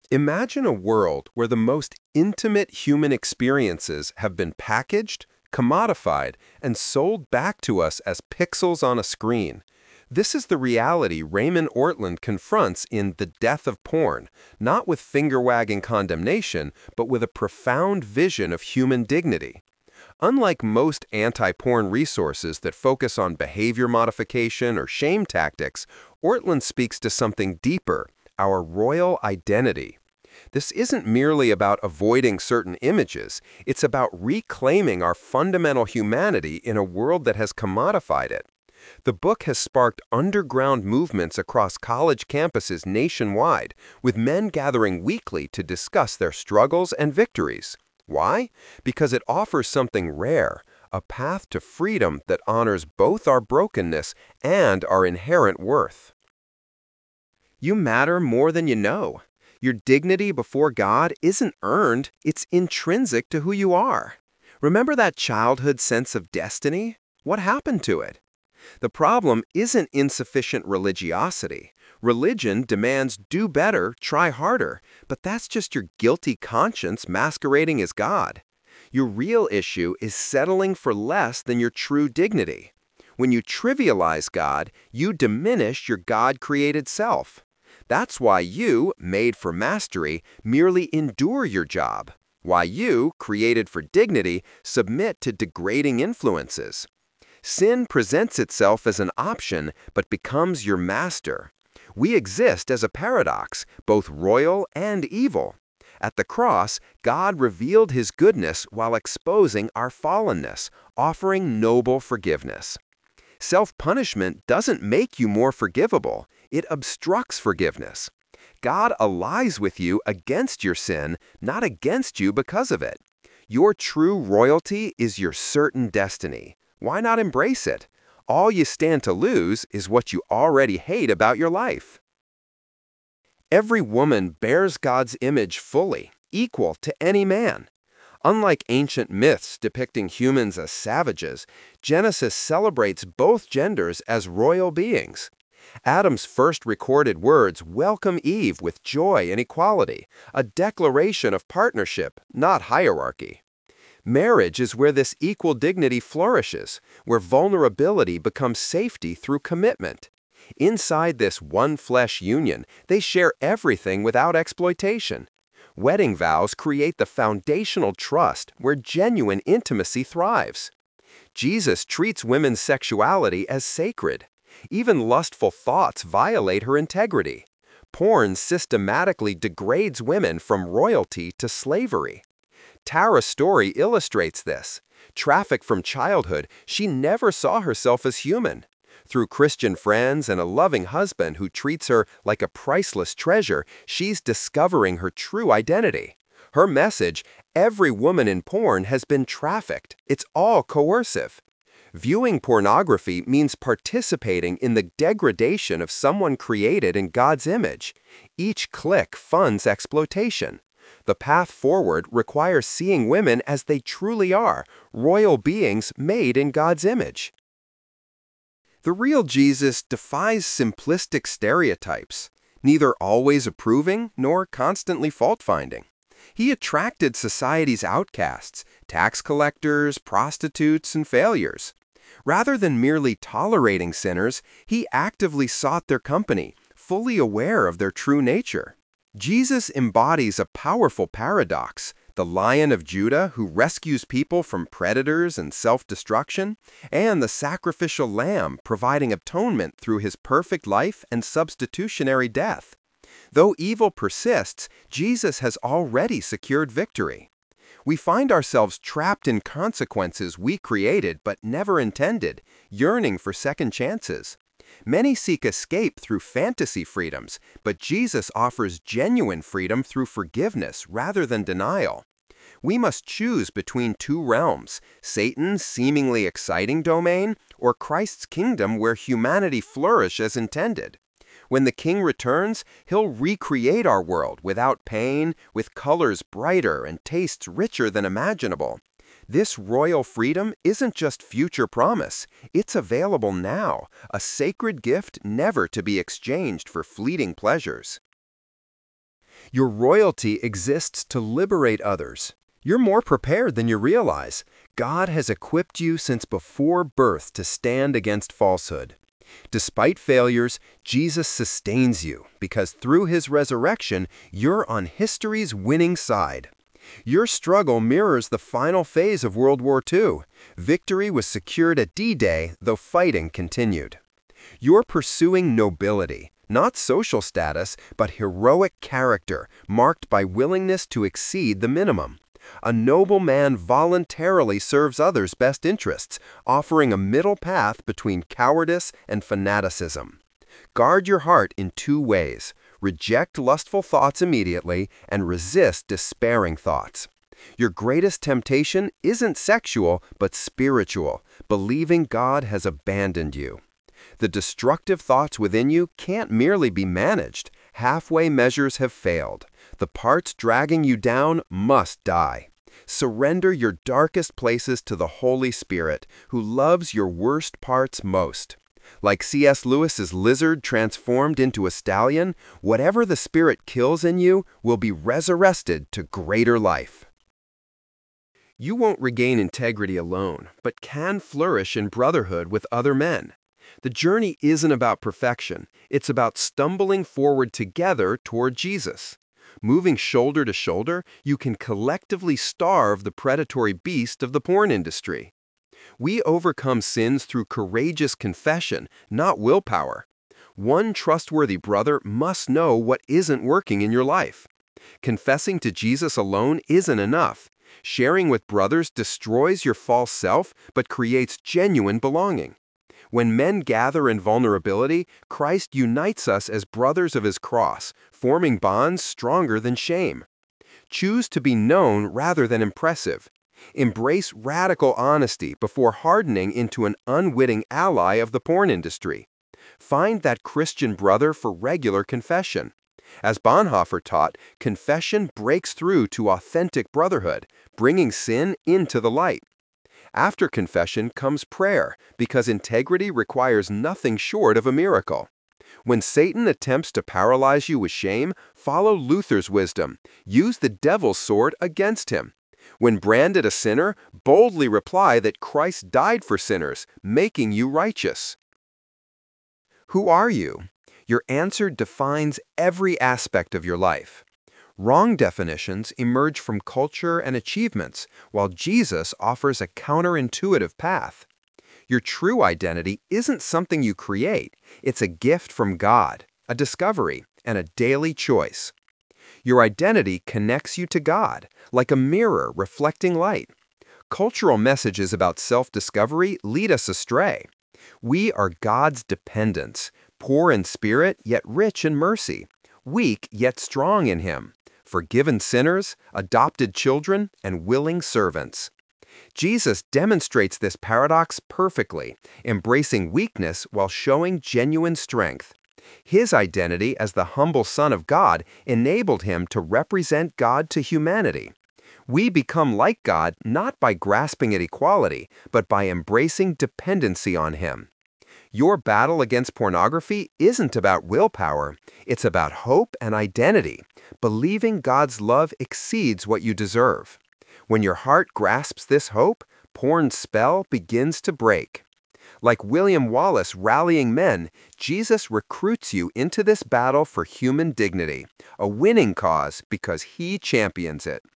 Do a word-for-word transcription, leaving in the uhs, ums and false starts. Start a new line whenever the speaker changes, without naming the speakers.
Imagine a world where the most intimate human experiences have been packaged, commodified, and sold back to us as pixels on a screen. This is the reality Raymond Ortlund confronts in The Death of Porn, not with finger-wagging condemnation, but with a profound vision of human dignity. Unlike most anti-porn resources that focus on behavior modification or shame tactics, Ortlund speaks to something deeper, our royal identity. This isn't merely about avoiding certain images, it's about reclaiming our fundamental humanity in a world that has commodified it. The book has sparked underground movements across college campuses nationwide, with men gathering weekly to discuss their struggles and victories. Why? Because it offers something rare, a path to freedom that honors both our brokenness and our inherent worth. You matter more than you know. Your dignity before God isn't earned, it's intrinsic to who you are. Remember that childhood sense of destiny? What happened to it? The problem isn't insufficient religiosity. Religion demands do better, try harder, but that's just your guilty conscience masquerading as God. Your real issue is settling for less than your true dignity. When you trivialize God, you diminish your God-created self. That's why you, made for mastery, merely endure your job. Why you, created for dignity, submit to degrading influences. Sin presents itself as an option, but becomes your master. We exist as a paradox, both royal and evil. At the cross, God revealed His goodness while exposing our fallenness, offering noble forgiveness. Self-punishment doesn't make you more forgivable, it obstructs forgiveness. God allies with you against your sin, not against you because of it. Your true royalty is your certain destiny. Why not embrace it? All you stand to lose is what you already hate about your life. Every woman bears God's image fully, equal to any man. Unlike ancient myths depicting humans as savages, Genesis celebrates both genders as royal beings. Adam's first recorded words welcome Eve with joy and equality, a declaration of partnership, not hierarchy. Marriage is where this equal dignity flourishes, where vulnerability becomes safety through commitment. Inside this one-flesh union, they share everything without exploitation. Wedding vows create the foundational trust where genuine intimacy thrives. Jesus treats women's sexuality as sacred. Even lustful thoughts violate her integrity. Porn systematically degrades women from royalty to slavery. Tara's story illustrates this. Trafficked from childhood, she never saw herself as human. Through Christian friends and a loving husband who treats her like a priceless treasure, she's discovering her true identity. Her message, every woman in porn has been trafficked. It's all coercive. Viewing pornography means participating in the degradation of someone created in God's image. Each click funds exploitation. The path forward requires seeing women as they truly are, royal beings made in God's image. The real Jesus defies simplistic stereotypes, neither always approving nor constantly fault-finding. He attracted society's outcasts, tax collectors, prostitutes, and failures. Rather than merely tolerating sinners, he actively sought their company, fully aware of their true nature. Jesus embodies a powerful paradox, the Lion of Judah who rescues people from predators and self-destruction, and the sacrificial lamb providing atonement through his perfect life and substitutionary death. Though evil persists, Jesus has already secured victory. We find ourselves trapped in consequences we created but never intended, yearning for second chances. Many seek escape through fantasy freedoms, but Jesus offers genuine freedom through forgiveness rather than denial. We must choose between two realms, Satan's seemingly exciting domain or Christ's kingdom where humanity flourishes as intended. When the King returns, he'll recreate our world without pain, with colors brighter and tastes richer than imaginable. This royal freedom isn't just future promise, it's available now, a sacred gift never to be exchanged for fleeting pleasures. Your royalty exists to liberate others. You're more prepared than you realize. God has equipped you since before birth to stand against falsehood. Despite failures, Jesus sustains you because through his resurrection, you're on history's winning side. Your struggle mirrors the final phase of World War Two. Victory was secured at D-Day, though fighting continued. You're pursuing nobility, not social status, but heroic character, marked by willingness to exceed the minimum. A noble man voluntarily serves others' best interests, offering a middle path between cowardice and fanaticism. Guard your heart in two ways. Reject lustful thoughts immediately and resist despairing thoughts. Your greatest temptation isn't sexual, but spiritual, believing God has abandoned you. The destructive thoughts within you can't merely be managed. Halfway measures have failed. The parts dragging you down must die. Surrender your darkest places to the Holy Spirit, who loves your worst parts most. Like C S Lewis's lizard transformed into a stallion, whatever the Spirit kills in you will be resurrected to greater life. You won't regain integrity alone, but can flourish in brotherhood with other men. The journey isn't about perfection, it's about stumbling forward together toward Jesus. Moving shoulder to shoulder, you can collectively starve the predatory beast of the porn industry. We overcome sins through courageous confession, not willpower. One trustworthy brother must know what isn't working in your life. Confessing to Jesus alone isn't enough. Sharing with brothers destroys your false self but creates genuine belonging. When men gather in vulnerability, Christ unites us as brothers of his cross, forming bonds stronger than shame. Choose to be known rather than impressive. Embrace radical honesty before hardening into an unwitting ally of the porn industry. Find that Christian brother for regular confession. As Bonhoeffer taught, confession breaks through to authentic brotherhood, bringing sin into the light. After confession comes prayer, because integrity requires nothing short of a miracle. When Satan attempts to paralyze you with shame, follow Luther's wisdom. Use the devil's sword against him. When branded a sinner, boldly reply that Christ died for sinners, making you righteous. Who are you? Your answer defines every aspect of your life. Wrong definitions emerge from culture and achievements, while Jesus offers a counterintuitive path. Your true identity isn't something you create, it's a gift from God, a discovery, and a daily choice. Your identity connects you to God, like a mirror reflecting light. Cultural messages about self-discovery lead us astray. We are God's dependents, poor in spirit yet rich in mercy, weak yet strong in Him, forgiven sinners, adopted children, and willing servants. Jesus demonstrates this paradox perfectly, embracing weakness while showing genuine strength. His identity as the humble Son of God enabled him to represent God to humanity. We become like God not by grasping at equality, but by embracing dependency on Him. Your battle against pornography isn't about willpower, it's about hope and identity, believing God's love exceeds what you deserve. When your heart grasps this hope, porn's spell begins to break. Like William Wallace rallying men, Jesus recruits you into this battle for human dignity, a winning cause because He champions it.